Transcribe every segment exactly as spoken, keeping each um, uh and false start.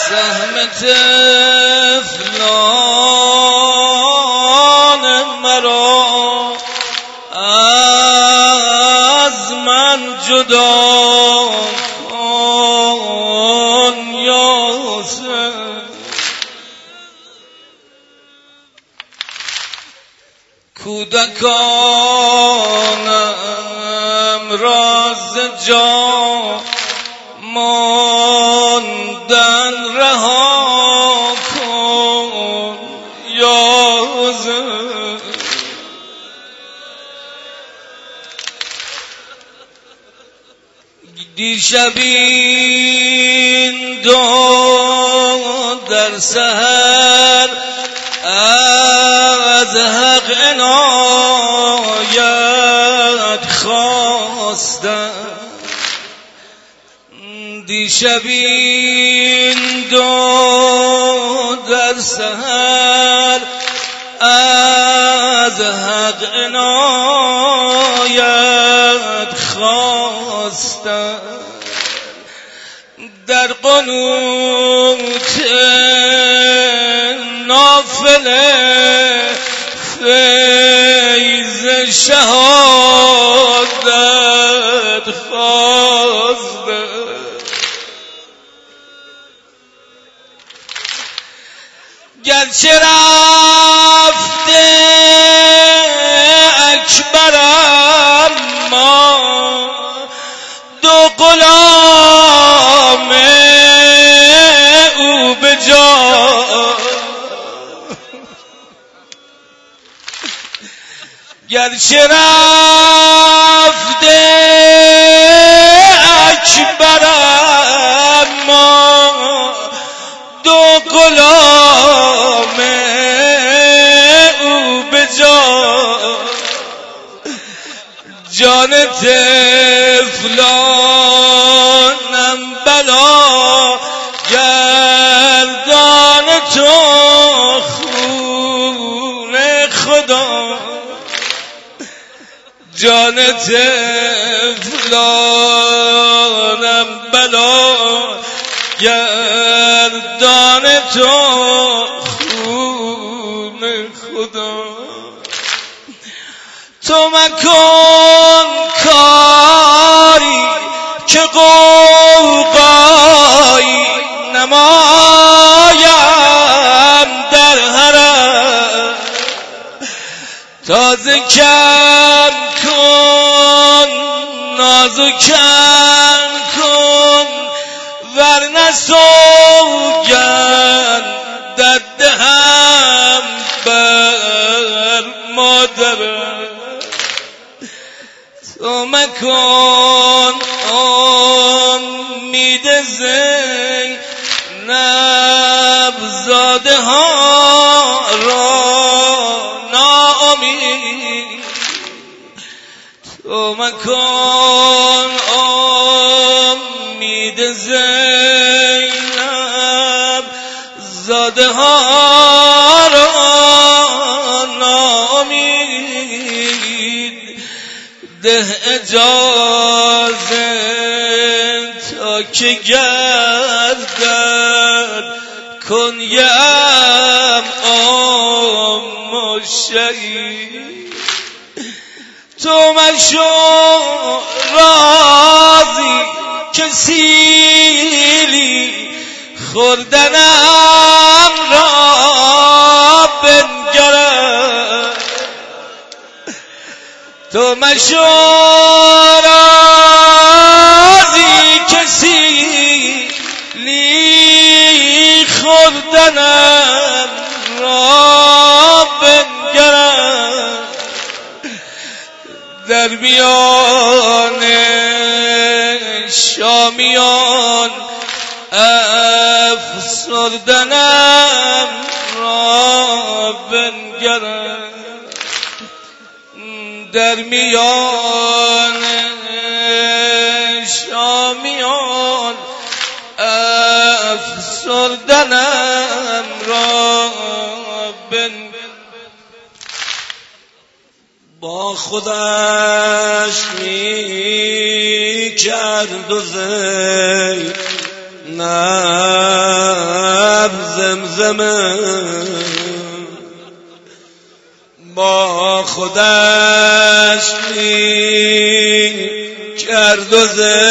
سهم تفلان مرا از من جدا کن یا حسین. کودکانم راز جا ماندن رها کن یا حسین. دیشب این دو در سحر از حق عنایت خواستم. دیشب این دو در سحر از حق عنایت خواستم. در قنوت نافله فیض شهادت خواستم. گرچه رفته اکبرم ما دو غلام او به جا، گرچه رفته اکبرم ما دو غلام او به جا، جان تفلانم بلا گردان تو خون خدا، جان تفلانم بلا گردان تو خون خدا. تو مکن کاری که قوقایی نمایم در حرم، تازه کم کن نازو کم کن ورنه سوگند دهم بر مادرم. تو مکن امید زینب زاده ها را ناامید، تو مکن امید زینب زاده ها را ناامید. ده اجازه تا که گردد کنیم آم و شهید. تو مشو راضی که سیلی خوردنم را بنگرد، تو مشو راضی که سیلی خوردنم را بنگرد. در میان شامیان افسردنم را بنگرد. در میان شامیان افسردنم را بنگرد. با خودش می کرد و زینب زمزمه با خودش می کرد و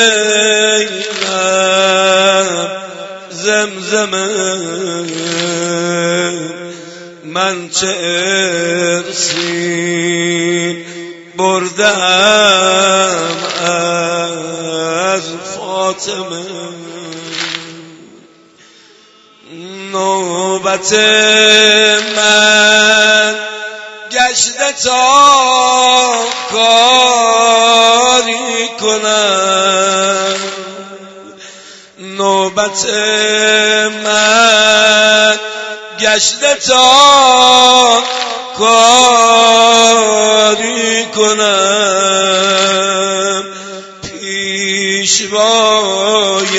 زینب زمزمه من چه ارسی بردم از فاطمه نوبت من گشته تا کاری کنم نوبت من گشته تا کاری کنم پیشوای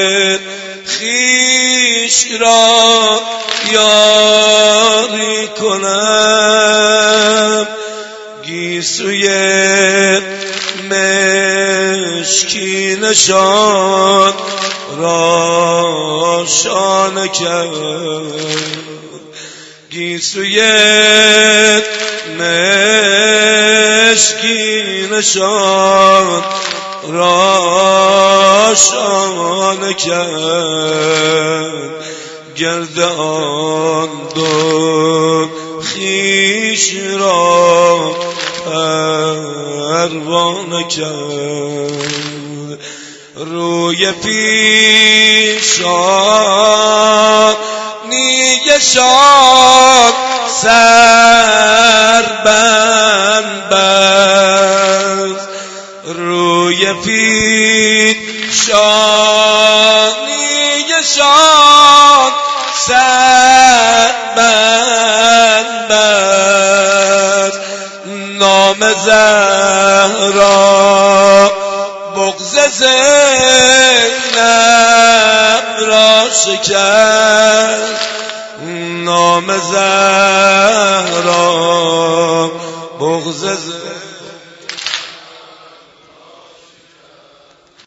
خیش را یاری کنم گیسوی مشکینشان را شانه کرد گیسوی مشکینشان را شانه کرد گرد آن دو خیش را پروانه کرد روی پیشانیشان سر بند بست روی پیشانیشان سر بند بست نام زهرا بغض زینب را شکست نام زهرا بغض زینب